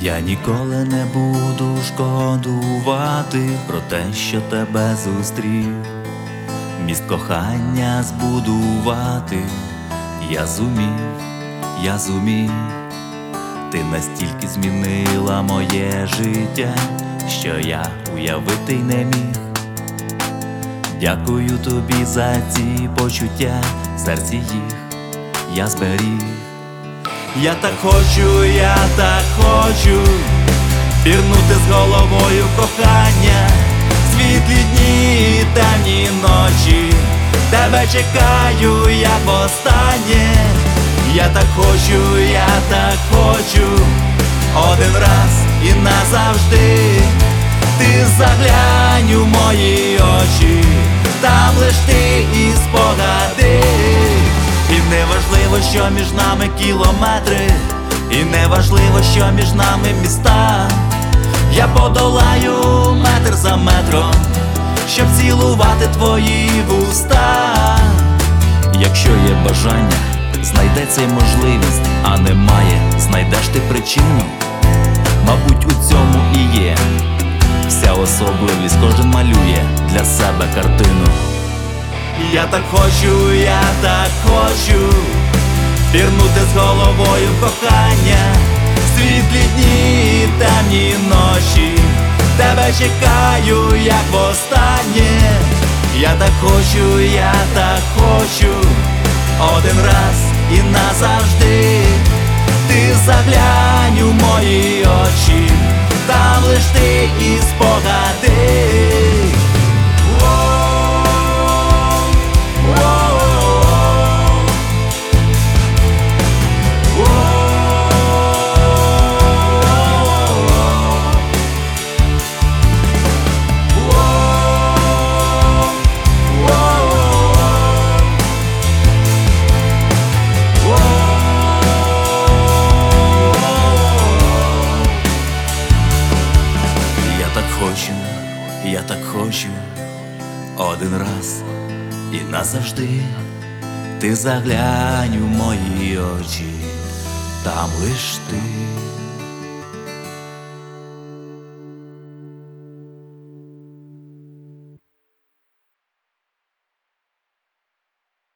Я ніколи не буду шкодувати про те, що тебе зустрів. Міст кохання збудувати я зумів. Ти настільки змінила моє життя, що я уявити й не міг. Дякую тобі за ці почуття, в серці їх я зберіг. Я так хочу пірнути з головою в кохання, світлі дні і темні ночі, тебе чекаю, як востаннє. Я так хочу один раз і назавжди. Ти заглянь у мої очі, там лиш ти і спогади. І не важливо, що між нами кілометри, і не важливо, що між нами міста. Я подолаю метр за метром, щоб цілувати твої вуста. Якщо є бажання, знайдеться й можливість, а немає, знайдеш ти причину. Мабуть, у цьому і є вся особливість, кожен малює для себе картину. Я так хочу пірнути з головою в кохання, світлі дні і темні ночі, тебе чекаю, як востаннє. Я так хочу один раз і назавжди. Ти заглянь у мої очі, там лиш ти і спогади. Я так хочу один раз і назавжди. Ти заглянь у мої очі, там лиш ти